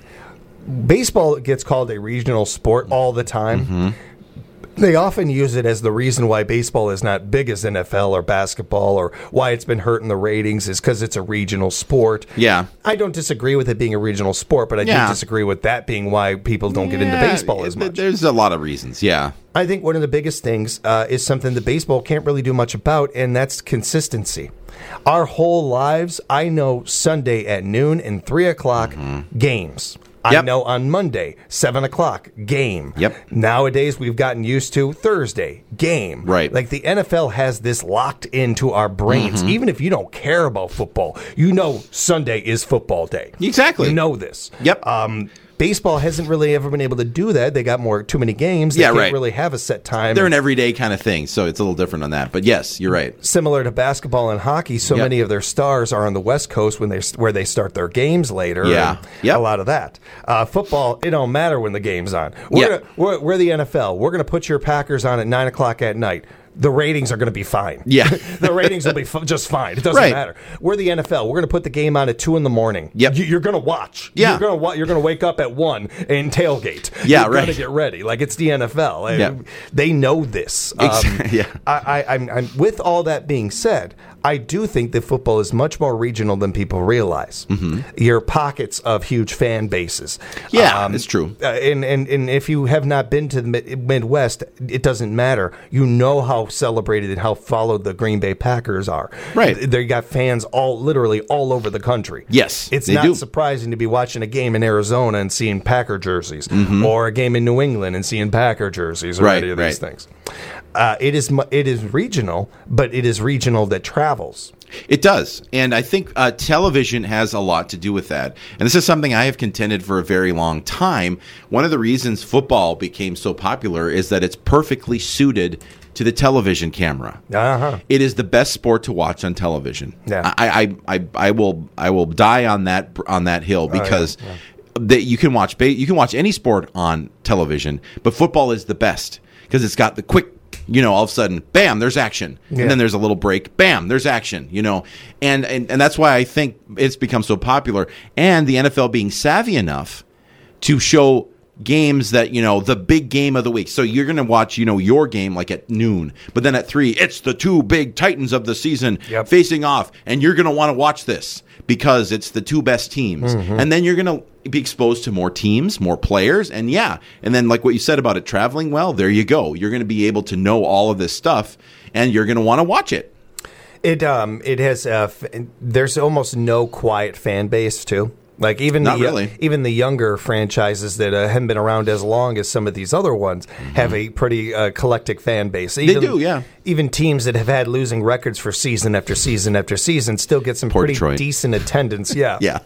– baseball gets called a regional sport all the time. Mm-hmm. They often use it as the reason why baseball is not big as N F L or basketball or why it's been hurting the ratings is because it's a regional sport. Yeah. I don't disagree with it being a regional sport, but I yeah. do disagree with that being why people don't yeah, get into baseball as much. There's a lot of reasons, yeah. I think one of the biggest things uh, is something that baseball can't really do much about, and that's consistency. Our whole lives, I know Sunday at noon and three o'clock mm-hmm. games. Yep. I know on Monday, seven o'clock, game. Yep. Nowadays, we've gotten used to Thursday, game. Right. Like the N F L has this locked into our brains. Mm-hmm. Even if you don't care about football, you know Sunday is football day. Exactly. You know this. Yep. Um, baseball hasn't really ever been able to do that. They got more too many games. They yeah, can't right. really have a set time. They're an everyday kind of thing, so it's a little different on that. But yes, you're right. Similar to basketball and hockey, so yep. many of their stars are on the West Coast when they where they start their games later. Yeah, yep. a lot of that. Uh, football, it don't matter when the game's on. We're, yep. gonna, we're, we're the N F L. We're going to put your Packers on at nine o'clock at night. The ratings are going to be fine. Yeah. The ratings will be f- just fine. It doesn't right. matter. We're the N F L. We're going to put the game on at two in the morning. Yep. You, you're going to watch. Yeah. You're going to wa- You're going to wake up at one and tailgate. Yeah, you're right. going to get ready. Like it's the N F L. Yeah. They know this. Um, yeah. I, I, I'm, I'm, with all that being said, I do think that football is much more regional than people realize. Mm-hmm. Your pockets of huge fan bases. Yeah, um, it's true. Uh, and, and, and if you have not been to the Mid- Midwest, it doesn't matter. You know how celebrated and how followed the Green Bay Packers are. Right. They got fans all literally all over the country. Yes, it's they not do. surprising to be watching a game in Arizona and seeing Packer jerseys, mm-hmm. or a game in New England and seeing Packer jerseys, or right, any of right. these things. Uh, it is it is regional, but it is regional that travels. It does. And I think uh, television has a lot to do with that. And this is something I have contended for a very long time. One of the reasons football became so popular is that it's perfectly suited to the television camera. Uh-huh. It is the best sport to watch on television. Yeah. I, I, I, I will I will die on that on that hill because oh, yeah. Yeah. That you can watch you can watch any sport on television, but football is the best because it's got the quick, you know, all of a sudden, bam, there's action. Yeah. And then there's a little break, bam, there's action, you know. And, and and that's why I think it's become so popular. And the N F L being savvy enough to show games that, you know, the big game of the week. So you're going to watch, you know, your game like at noon. But then at three, it's the two big titans of the season yep. facing off. And you're going to want to watch this because it's the two best teams. Mm-hmm. And then you're going to be exposed to more teams, more players. And yeah, and then like what you said about it traveling, well, there you go. You're going to be able to know all of this stuff and you're going to want to watch it. It um it has uh f- there's almost no quiet fan base too. Like even Not the really. uh, even the younger franchises that uh, haven't been around as long as some of these other ones mm-hmm. have a pretty uh, eclectic fan base. Even, they do, yeah. Even teams that have had losing records for season after season after season still get some Poor pretty Detroit. decent attendance. Yeah, yeah.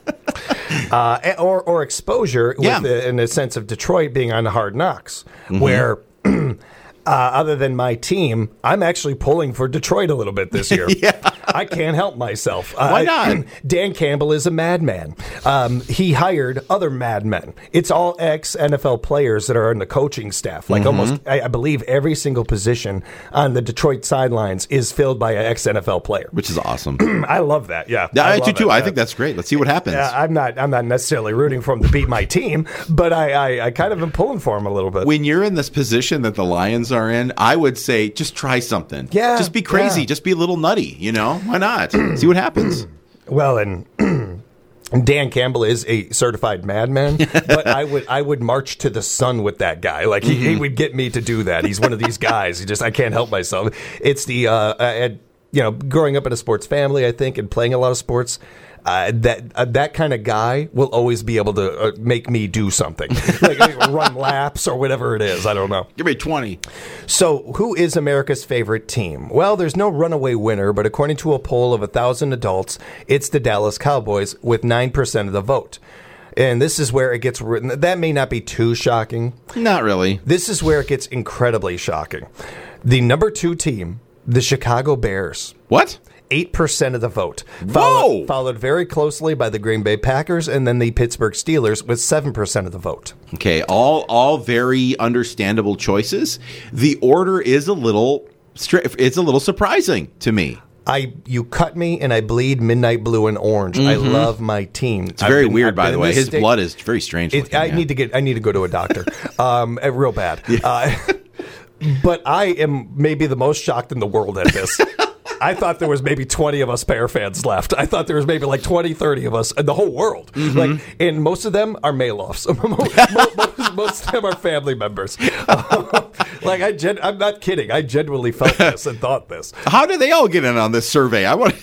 uh, or or exposure yeah. with the, in the sense of Detroit being on Hard Knocks, mm-hmm. where. Uh, other than my team, I'm actually pulling for Detroit a little bit this year. yeah. I can't help myself. Uh, Why not? Dan Campbell is a madman. Um, he hired other madmen. It's all ex-N F L players that are in the coaching staff. Like mm-hmm. almost, I, I believe every single position on the Detroit sidelines is filled by an ex-N F L player. Which is awesome. I love that, yeah. yeah I, I do too. It. I think that's great. Let's see what happens. Uh, I'm not I'm not necessarily rooting for him to beat my team, but I, I, I kind of am pulling for him a little bit. When you're in this position that the Lions are in, I would say just try something. Yeah. Just be crazy. Yeah. Just be a little nutty, you know? Why not? See what happens. Well, and Dan Campbell is a certified madman, but I would I would march to the sun with that guy. Like he, mm-hmm. he would get me to do that. He's one of these guys. He just I can't help myself. It's the uh, I had, you know, growing up in a sports family, I think, and playing a lot of sports. Uh, that uh, that kind of guy will always be able to uh, make me do something, like run laps or whatever it is. I don't know. Give me twenty. So, who is America's favorite team? Well, there's no runaway winner, but according to a poll of a thousand adults, it's the Dallas Cowboys with nine percent of the vote. And this is where it gets written. That may not be too shocking. Not really. This is where it gets incredibly shocking. The number two team, the Chicago Bears. What? eight percent of the vote. Whoa! Followed, followed very closely by the Green Bay Packers and then the Pittsburgh Steelers with seven percent of the vote. Okay, all all very understandable choices. The order is a little it's a little surprising to me. I you cut me and I bleed midnight blue and orange. Mm-hmm. I love my team. It's very been, weird, by the way. His state. blood is very strange. It, I yeah. need to get I need to go to a doctor, um, real bad. Yeah. Uh, but I am maybe the most shocked in the world at this. I thought there was maybe twenty of us Bear fans left. I thought there was maybe like twenty, thirty of us in the whole world. Mm-hmm. Like, and most of them are mail-offs. most, most, most of them are family members. Uh, like, I gen- I'm not kidding. I genuinely felt this and thought this. How did they all get in on this survey? I want.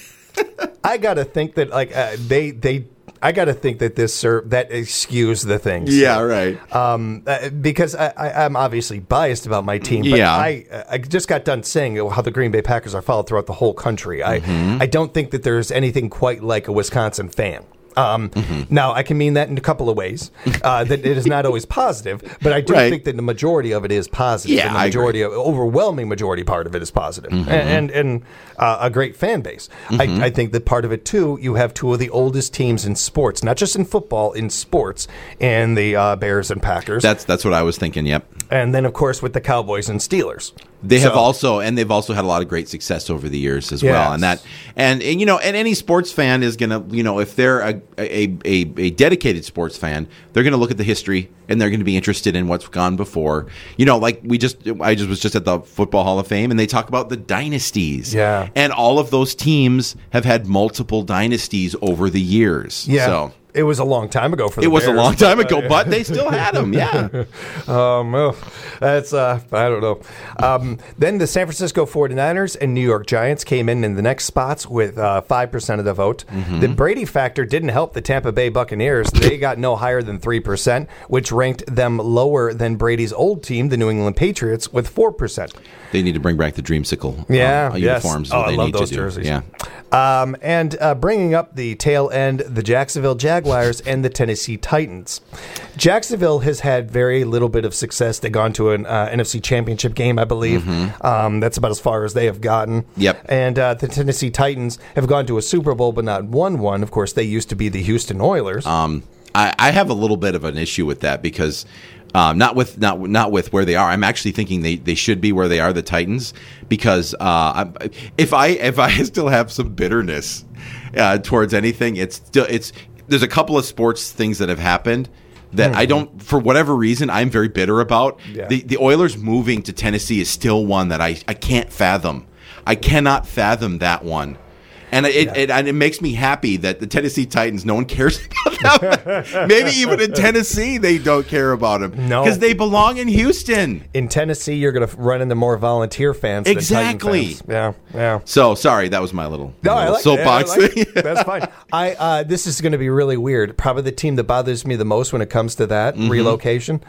I got to think that, like, uh, they they. I got to think that this ser- that excuse the things. Yeah, right. Um, uh, because I, I, I'm obviously biased about my team, but yeah. I I just got done saying how the Green Bay Packers are followed throughout the whole country. I mm-hmm. I don't think that there's anything quite like a Wisconsin fan. Um, mm-hmm. Now, I can mean that in a couple of ways. Uh, that it is not always positive, but I do right. think that the majority of it is positive. Yeah, and the majority, of, overwhelming majority part of it is positive, mm-hmm. and and, and uh, a great fan base. Mm-hmm. I, I think that part of it too. You have two of the oldest teams in sports, not just in football, in sports, and the uh, Bears and Packers. That's that's what I was thinking. Yep. And then, of course, with the Cowboys and Steelers. They so, have also, and they've also had a lot of great success over the years as yes. well. And that, and, and you know, and any sports fan is gonna, you know, if they're a a, a, a dedicated sports fan, they're gonna look at the history and they're gonna be interested in what's gone before. You know, like we just, I just was just at the Football Hall of Fame, and they talk about the dynasties. Yeah, and all of those teams have had multiple dynasties over the years. Yeah. So. It was a long time ago for the It was Bears, a long time but, ago, uh, but they still had them, yeah. um, well, that's, uh, I don't know. Um, then the San Francisco forty-niners and New York Giants came in in the next spots with uh, five percent of the vote. Mm-hmm. The Brady factor didn't help the Tampa Bay Buccaneers. They got no higher than three percent, which ranked them lower than Brady's old team, the New England Patriots, with four percent. They need to bring back the Dreamsicle yeah, uh, yes. uniforms. Oh, they I love need those to do. jerseys. Yeah. Um, and uh, bringing up the tail end, the Jacksonville Jaguars and the Tennessee Titans. Jacksonville has had very little bit of success. They've gone to an uh, N F C Championship game, I believe. Mm-hmm. Um, that's about as far as they have gotten. Yep. And uh, the Tennessee Titans have gone to a Super Bowl but not won one. Of course, they used to be the Houston Oilers. Um, I, I have a little bit of an issue with that because um, not with not not with where they are. I'm actually thinking they, they should be where they are, the Titans, because uh, I, if I if I still have some bitterness uh, towards anything, it's still it's there's a couple of sports things that have happened that mm-hmm. I don't, for whatever reason, I'm very bitter about. Yeah. The the Oilers moving to Tennessee is still one that I, I can't fathom. I cannot fathom that one. And it, yeah. it and it makes me happy that the Tennessee Titans, no one cares about them. Maybe even in Tennessee, they don't care about them. No. Because they belong in Houston. In Tennessee, you're going to run into more volunteer fans exactly. than Titan fans. Yeah, yeah. So, sorry, that was my little, no, little I like soapbox it. I like thing. it. That's fine. I uh, This is going to be really weird. Probably the team that bothers me the most when it comes to that mm-hmm. relocation.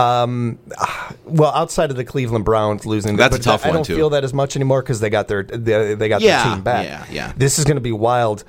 Um, well, outside of the Cleveland Browns losing, that's but a tough I one don't too. feel that as much anymore because they got their they, they got yeah, their team back. Yeah, yeah. This is going to be wild.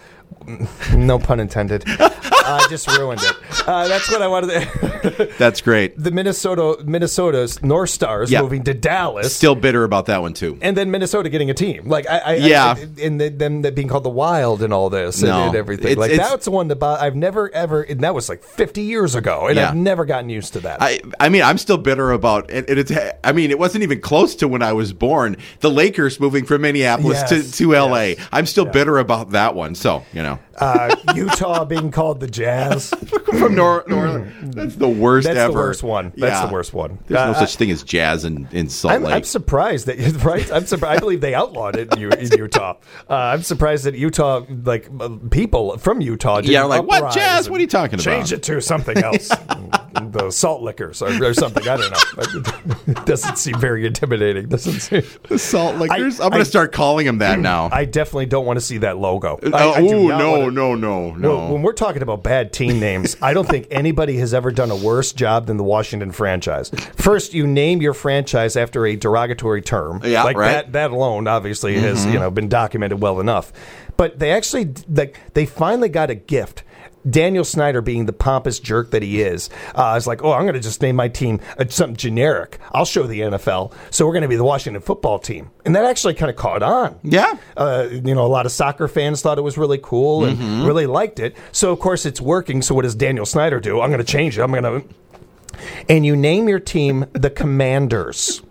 No pun intended. I just ruined it. Uh, that's what I wanted to. That's great. The Minnesota Minnesota's North Stars yep. moving to Dallas. Still bitter about that one too. And then Minnesota getting a team. Like I, I yeah, I, and them being called the Wild and all this no, and, and everything. It's, like it's, that's the one that bo- I've never ever. And that was like fifty years ago, and yeah. I've never gotten used to that. I, I mean, I'm still bitter about it. It's. I mean, it wasn't even close to when I was born. The Lakers moving from Minneapolis yes, to, to L A. Yes, I'm still yeah. bitter about that one. So you know. Uh, Utah being called the Jazz. From Nor- Northern. That's the worst That's ever. the worst one. That's Yeah. the worst one. There's no Uh, such thing as jazz in, in Salt I'm, Lake. I'm surprised that right. I'm surprised. I believe they outlawed it in, U- in Utah. Uh, I'm surprised that Utah, like uh, people from Utah, didn't Yeah, like, what uprise jazz? and What are you talking about? Change it to something else. The salt liquors or, or something. I don't know. It doesn't seem very intimidating. Doesn't seem. The Salt Lakers? I- I'm going I- to start calling them that now. I definitely don't want to see that logo. I, Oh, I do ooh, not no, wanna- no, no, no. Well, when we're talking about bad team names, I don't think anybody has ever done a worse job than the Washington franchise. First, you name your franchise after a derogatory term. Yeah, like right. that. That alone, obviously, has you know been documented well enough. But they actually, like, they finally got a gift. Daniel Snyder, being the pompous jerk that he is, uh, is like, oh, I'm going to just name my team uh, something generic. I'll show the N F L. So we're going to be the Washington football team. And that actually kind of caught on. Yeah. Uh, you know, a lot of soccer fans thought it was really cool and Mm-hmm. really liked it. So, of course, it's working. So what does Daniel Snyder do? I'm going to change it. I'm going to... And you name your team the Commanders.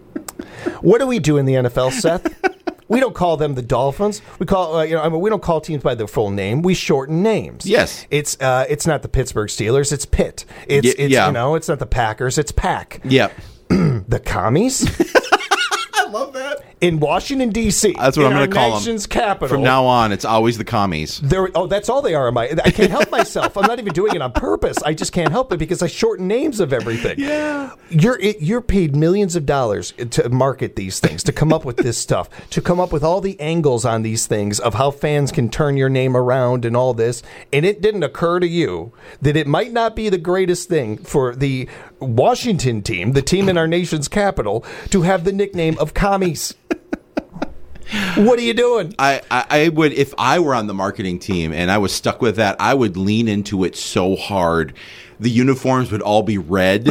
What do we do in the N F L, Seth? We don't call them the Dolphins. We call uh, you know I mean we don't call teams by their full name. We shorten names. Yes. It's uh, it's not the Pittsburgh Steelers. It's Pitt. It's, Y- it's yeah. you know it's not the Packers. It's Pack. Yep. The Commies I love that. in Washington D C. That's what in I'm our going to call them. nation's capital. From now on, it's always the commies. They're, oh, that's all they are. My, I can't help myself. I'm not even doing it on purpose. I just can't help it because I shorten names of everything. Yeah. You're it, you're paid millions of dollars to market these things, to come up with this stuff, to come up with all the angles on these things of how fans can turn your name around and all this. And it didn't occur to you that it might not be the greatest thing for the Washington team, the team in our nation's capital, to have the nickname of commies. What are you doing? I, I, I would, if I were on the marketing team and I was stuck with that, I would lean into it so hard. The uniforms would all be red.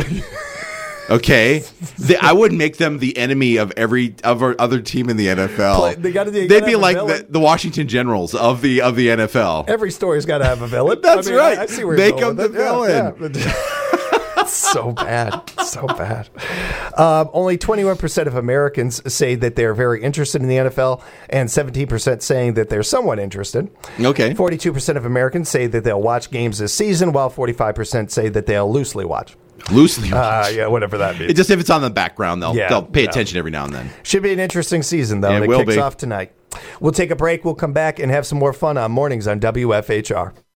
Okay, the, I would make them the enemy of every of our other team in the N F L. Play- they gotta- they They'd gotta be have a like villain. the, the Washington Generals of the of the N F L. Every story's got to have a villain. That's I mean, right. I, I see where Make you're going them with the it. Yeah, villain. yeah. So bad. So bad. Um, only twenty-one percent of Americans say that they're very interested in the N F L, and seventeen percent saying that they're somewhat interested. Okay. forty-two percent of Americans say that they'll watch games this season, while forty-five percent say that they'll loosely watch. Loosely. Uh, yeah, whatever that means. It just if it's on the background, they'll Yeah, they'll pay yeah. attention every now and then. Should be an interesting season, though, It and it will kicks be. off tonight. We'll take a break. We'll come back and have some more fun on Mornings on W F H R.